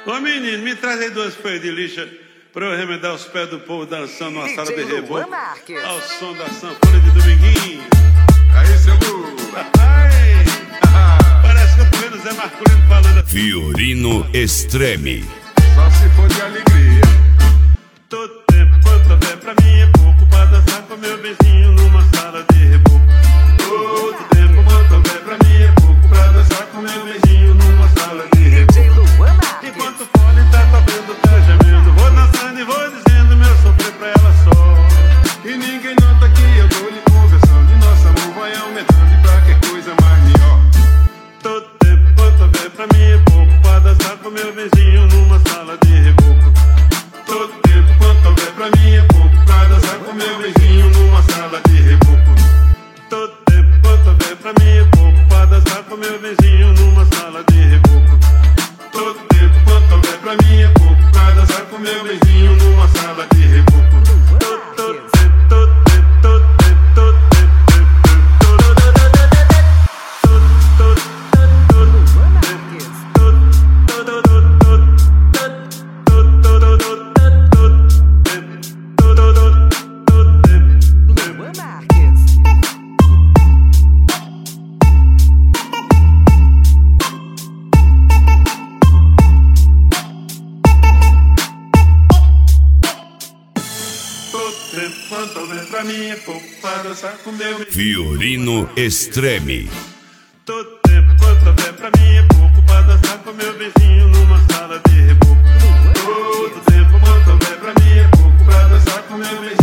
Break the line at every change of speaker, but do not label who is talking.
Ô menino, me traz aí 2 folhas de lixa pra eu remendar os pés do povo dançando numa sala de reboco ao som da sanfona de Dominguinho.
Aí, seu Lu.
Parece que eu tô vendo o Zé Marcolino falando.
Fiorino Extreme.
Só se for de alegria.
Todo tempo quanto houver pra mim é pouco pra dançar com meu vizinho numa sala de reboco. Todo tempo quanto houver pra mim é pouco pra dançar com meu vizinho numa sala de reboco. Enquanto o fone tá tocando, tá gemendo, vou dançando e vou dizendo meu sofrer pra ela só.
E ninguém nota que eu tô lhe conversando. E nosso amor vai aumentando e pra que coisa mais melhor.
Todo tempo quanto houver pra mim é pouco pra dançar com meu vizinho numa sala de reboco.
Todo tempo quanto houver pra mim é pouco pra dançar com meu vizinho numa sala de reboco.
Todo tempo quanto houver pra mim é pouco pra dançar com meu vizinho numa sala de reboco.
Todo tempo quanto houver pra mim é pouco pra dançar com meu vizinho numa sala de reboco.
Quanto houver pra mim é pouco pra dançar com meu vizinho.
Fiorino Extreme.
Todo tempo quanto houver pra mim é pouco pra dançar com meu vizinho numa sala de reboco.
Todo tempo quanto houver pra mim é pouco pra dançar com meu vizinho.